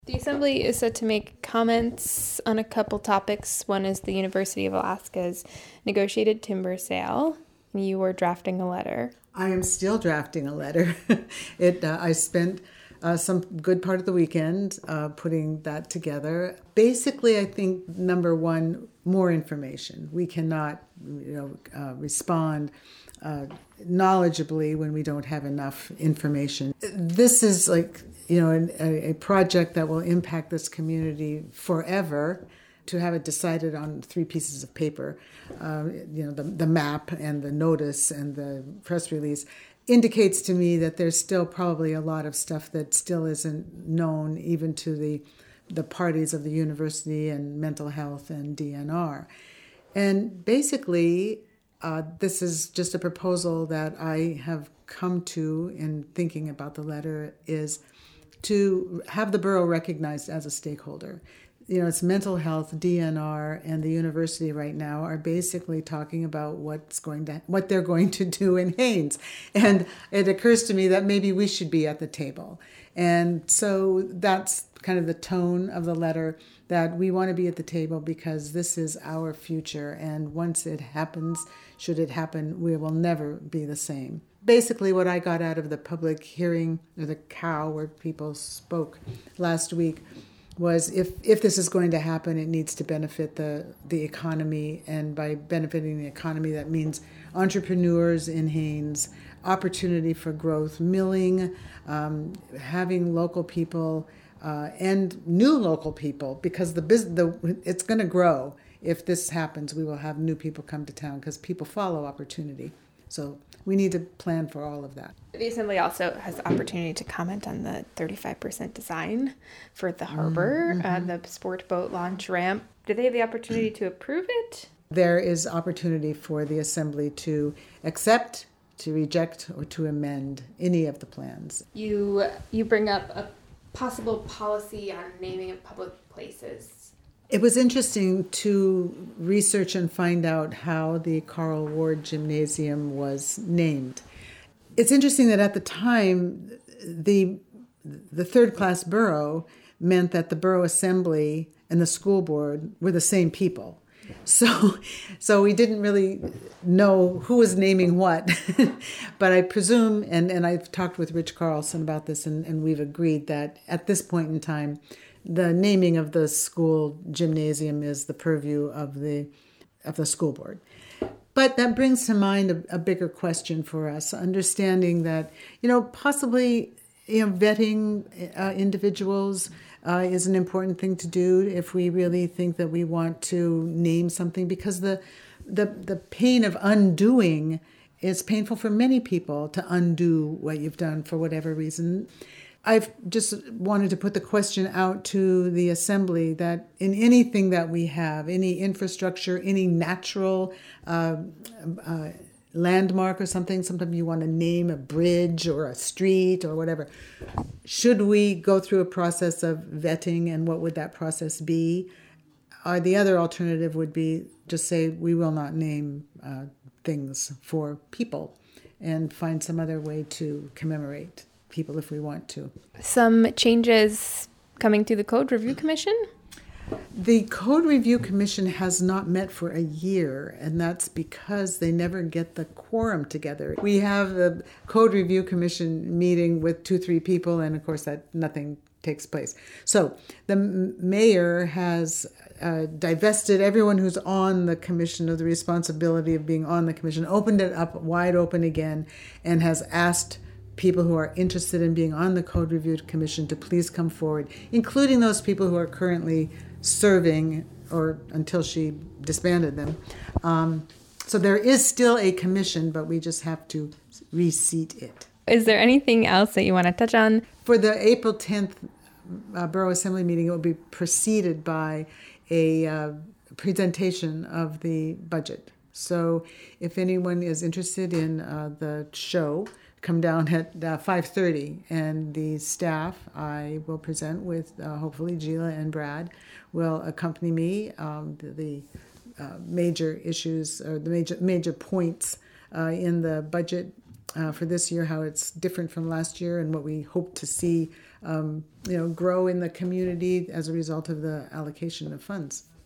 The Assembly is set to make comments on a couple topics. One is the University of Alaska's negotiated timber sale. You were drafting a letter. I am still drafting a letter. I spent some good part of the weekend putting that together. Basically, I think, number one, more information. We cannot respond knowledgeably when we don't have enough information. This is a project that will impact this community forever. To have it decided on 3 pieces of paper, the map and the notice and the press release, indicates to me that there's still probably a lot of stuff that still isn't known even to the parties of the university and mental health and DNR. And basically, this is just a proposal that I have come to in thinking about the letter, is to have the borough recognized as a stakeholder. It's mental health, DNR, and the university right now are basically talking about what they're going to do in Haines. And it occurs to me that maybe we should be at the table. And so that's kind of the tone of the letter, that we want to be at the table because this is our future. And once it happens, should it happen, we will never be the same. Basically, what I got out of the public hearing, or the cow where people spoke last week, was if this is going to happen, it needs to benefit the economy. And by benefiting the economy, that means entrepreneurs in Haines, opportunity for growth, milling, having local people and new local people, because it's going to grow. If this happens, we will have new people come to town because people follow opportunity. So we need to plan for all of that. The Assembly also has the opportunity to comment on the 35% design for the harbor, the sport boat launch ramp. Do they have the opportunity to approve it? There is opportunity for the Assembly to accept, to reject, or to amend any of the plans. You bring up a possible policy on naming of public places. It was interesting to research and find out how the Carl Ward Gymnasium was named. It's interesting that at the time, the third-class borough meant that the borough assembly and the school board were the same people. So we didn't really know who was naming what. But I presume, and I've talked with Rich Carlson about this, and we've agreed that at this point in time, the naming of the school gymnasium is the purview of the school board. But that brings to mind a bigger question for us, understanding that, possibly, vetting individuals is an important thing to do if we really think that we want to name something, because the pain of undoing is painful for many people, to undo what you've done for whatever reason. I've just wanted to put the question out to the Assembly that in anything that we have, any infrastructure, any natural landmark or something, sometimes you want to name a bridge or a street or whatever, should we go through a process of vetting, and what would that process be? The other alternative would be just say we will not name things for people and find some other way to commemorate people if we want to. Some changes coming through the Code Review Commission? The Code Review Commission has not met for a year, and that's because they never get the quorum together. We have the Code Review Commission meeting with 2-3 people, and of course that nothing takes place. So the mayor has divested everyone who's on the commission of the responsibility of being on the commission, opened it up wide open again, and has asked people who are interested in being on the Code Review Commission to please come forward, including those people who are currently serving, or until she disbanded them. So there is still a commission, but we just have to reseat it. Is there anything else that you want to touch on? For the April 10th Borough Assembly meeting, it will be preceded by a presentation of the budget. So if anyone is interested in the show, come down at 5:30, and the staff I will present with, hopefully Gila and Brad will accompany me. The major issues, or the major points in the budget for this year, how it's different from last year, and what we hope to see grow in the community as a result of the allocation of funds.